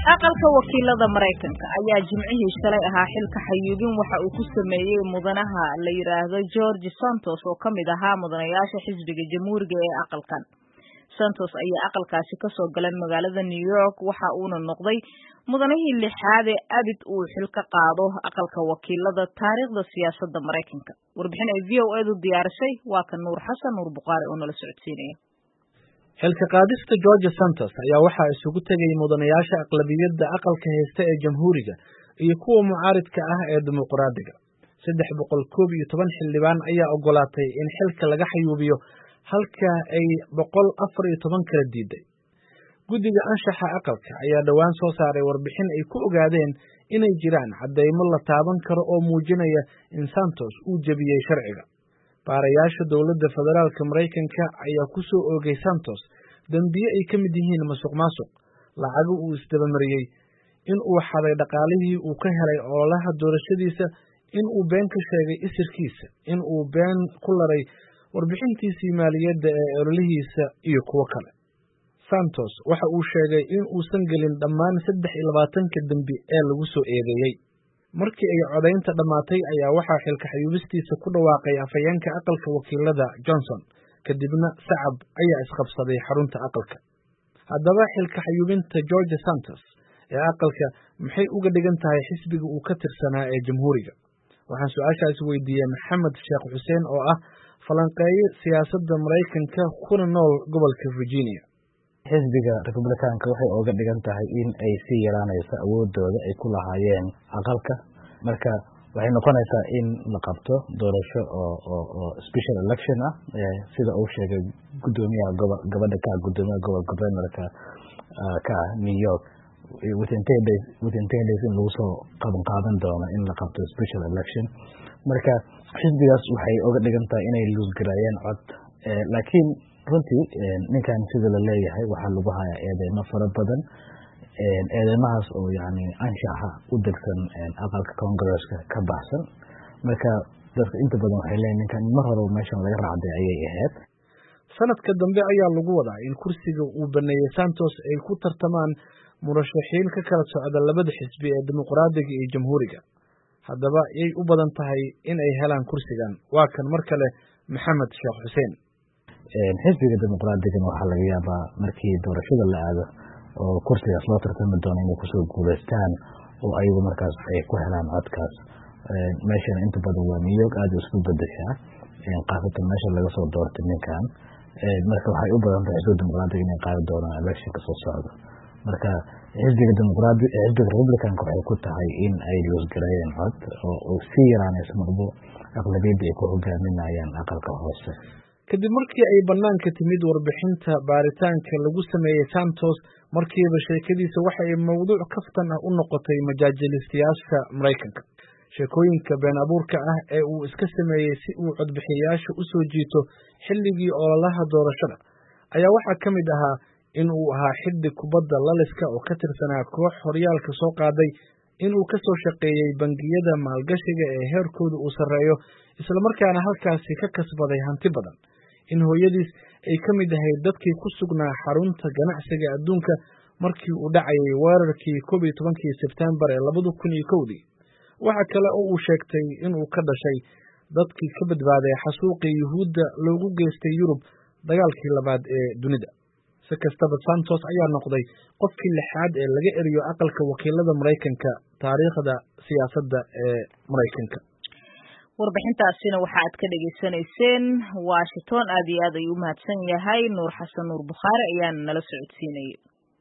aqalka wakiilada Mareykanka ayaa jimcihii shalay ahaa xilka xayuubin waxa uu ku sameeyay mudanaha la yiraahdo George Santos oo kamid ahaa mudanayaasha xisbiga jamhuuriga ee aqalkan. Santos ayaa aqalkaasi ka soo galay magaalada New York waxa uuna noqday mudanihii lixaad ee abid uu xilka qaado aqalka wakiilada taariikhda siyaasadda Mareykanka. Warbixin ay VOA-du diyaarisay waa kan Nuur Xasan Nuur Buqaari oo nala socodsiinaya. xilka qaadista George Santos ayaa waxa isugu tagay mudanayaasha aqlabiyadda aqalka haysta ee jamhuuriga iyo kuwa mucaaridka ah ee dimuqraadiga. 311 xildhibaan ayaa ogolaatay in xilka laga xayuubiyo halka ay 114 kala diiday. Guddiga anshaxa aqalka ayaa dhawaan soo saaray warbixin ay ku ogaadeen inay jiraan cadeymo la taaban karo oo muujinaya in Santos uu jabiyay sharciga. baarayaasha dowladda federaalka Mareykanka ayaa ku soo oogay Santos dambiye ay ka mid yihiin masuq-maasuq, lacag uu isdabamariyay, in uu xaday dhaqaalihii uu ka helay ololaha doorashadiisa, in uu been ka sheegay isirkiisa, in uu been ku laray warbixintiisii maaliyadda ee ololihiisa iyo kuwo kale. Santos waxa uu sheegay in uusan gelin dhammaan 23 dambi ee lagu soo eedeeyay. Markii ay codaynta dhamaatay ayaa waxaa xilka xayuubistiisa ku dhawaaqay afhayeenka aqalka wakiilada Johnson, kadibna sacab ayaa isqabsaday xarunta aqalka. Haddaba xilka xayuubinta George Santos ee aqalka maxay uga dhigan tahay xisbiga uu ka tirsanaa ee jamhuuriga? Waxaan su'aashaas weydiiyey Maxamed Sheekh Xuseen oo ah falanqeeye siyaasadda Mareykanka kuna nool gobolka Virginia. xisbiga Republikaanka waxay uga dhigan tahay in ay sii yaraanayso awoodooda ay ku lahaayeen aqalka, marka waxay noqonaysaa in la qabto doorasho oo special election ah sida uu sheegay gudoomiyaha gabadha ka gudoomiyaha gobolka governorka ka New York within 10 days in lagu soo qaadan doono in la qabto special election. Marka xisbigaas waxay uga dhigan tahay inay lose gareeyeen cod, laakiin runtii ninkan sida la leeyahay waxaa lagu hayaa eedeymo fara badan, eedeymahaas oo yani anshaxa u degsan aqalka Congress-ka ka baxsan. Marka dadka inta badan waxay leeyihiin ninkan mar hore meeshan laga raacday ayay ahayd. sanadka dambe ayaa lagu wadaa in kursiga uu baneeyay Santos ay ku tartamaan murashaxiin ka kala socda labada xisbi ee dimuqraadiga iyo jamhuuriga. haddaba yay u badan tahay in ay helaan kursigan? waa kan mar kale Maxamed Sheekh Xuseen. xisbiga dimuqraadiga waxaa laga yaabaa markii doorashada la aado oo kursigaas loo tartami doono inay kusoo guuleystaan oo ayagu markaas ay ku helaan codkaas. meeshana inta badan waa New York aad isku bedeshaa, qaasatan meesha laga soo doortay ninkan. marka waxay u badan tahay xisbiga dimuqraadiga inay qaadi doonaan electionka soo socda. marka xisbiga Republicanka waxay ku tahay in ay loosgareeyeen cod oo sii yaraanayso marbo aqlabiyadda ay ku hogaaminayaan aqalka hoose. kadib markii ay banaanka timid warbixinta baaritaanka lagu sameeyey Santos, markiiba sheekadiisa waxa ay mawduuc kaftan ah u noqotay majaajilistayaasha Mareykanka. sheekooyinka been abuurka ah ee uu iska sameeyey si uu codbixiyayaasha u soo jiito xilligii ololaha doorashada ayaa waxaa ka mid ahaa in uu ahaa xiddig kubadda laliska oo ka tirsanaa koox horyaalka soo qaaday, in uu ka soo shaqeeyey bangiyada maalgashiga ee heerkooda uu sarreeyo, isla markaana halkaasi ka kasbaday hanti badan, in hooyadiis ay ka mid ahayd dadkii ku sugnaa xarunta ganacsiga adduunka markii uu dhacayay weerarkii 11 Sebtembar ee 2001. waxa kale oo uu sheegtay in uu ka dhashay dadkii ka badbaaday xasuuqii Yuhuudda loogu geystay Yurub dagaalkii labaad ee dunida. si kastaba Santos ayaa noqday qofkii lixaad ee laga eriyo aqalka wakiilada Mareykanka taariikhda siyaasadda ee Mareykanka. warbixintaasina waxa aad ka dhageysanayseen Washington. aad iyo aad ayuu u mahadsan yahay Nuur Xasan Nuur Buqaari ayaa nala socodsiinayay.